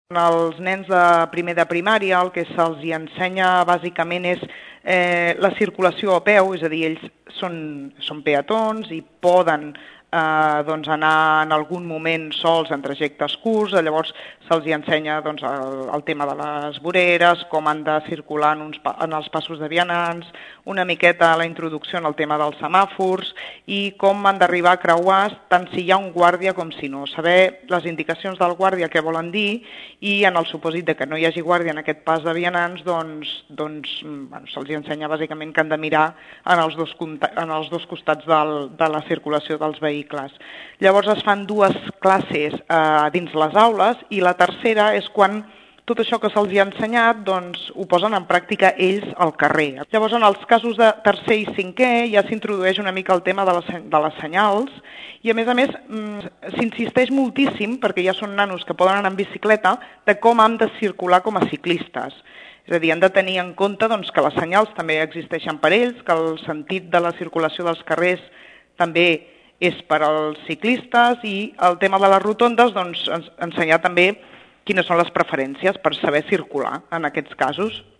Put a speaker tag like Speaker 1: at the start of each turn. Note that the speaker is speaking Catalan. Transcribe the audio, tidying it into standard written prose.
Speaker 1: Els nens de primer de primària el que se'ls ensenya bàsicament és la circulació a peu, és a dir, ells són peatons i poden anar en algun moment sols en trajectes curts, llavors se'ls ensenya el tema de les voreres, com han de circular en els passos de vianants, una miqueta la introducció en el tema dels semàfors i com han d'arribar a creuar tant si hi ha un guàrdia com si no, saber les indicacions del guàrdia què volen dir i en el supòsit de que no hi hagi guàrdia en aquest pas de vianants, se'ls ensenya bàsicament que han de mirar en els dos costats de la circulació dels vehicles. Llavors es fan dues classes dins les aules i la tercera és quan tot això que se'ls ha ensenyat ho posen en pràctica ells al carrer. Llavors en els casos de tercer i cinquè ja s'introdueix una mica el tema de les senyals i a més s'insisteix moltíssim, perquè ja són nanos que poden anar en bicicleta, de com han de circular com a ciclistes. És a dir, han de tenir en compte que les senyals també existeixen per ells, que el sentit de la circulació dels carrers també és per als ciclistes i el tema de les rotondes, ensenyar també quines són les preferències per saber circular en aquests casos.